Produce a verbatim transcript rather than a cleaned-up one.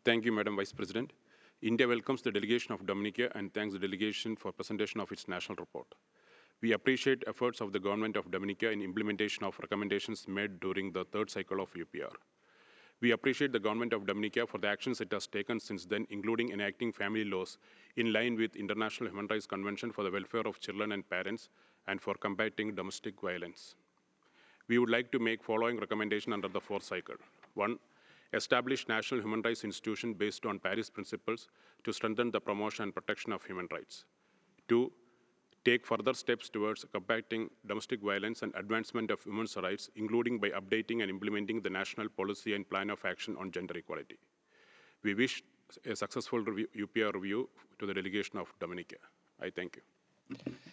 Thank you, Madam Vice President. India welcomes the delegation of Dominica and thanks the delegation for presentation of its national report. We appreciate efforts of the government of Dominica in implementation of recommendations made during the third cycle of U P R. We appreciate the government of Dominica for the actions it has taken since then, including enacting family laws in line with International Human Rights Convention for the welfare of children and parents and for combating domestic violence. We would like to make following recommendation under the fourth cycle. One, establish national human rights institution based on Paris principles to strengthen the promotion and protection of human rights. Two, take further steps towards combating domestic violence and advancement of women's rights, including by updating and implementing the national policy and plan of action on gender equality. We wish a successful review, U P R review to the delegation of Dominica. I thank you.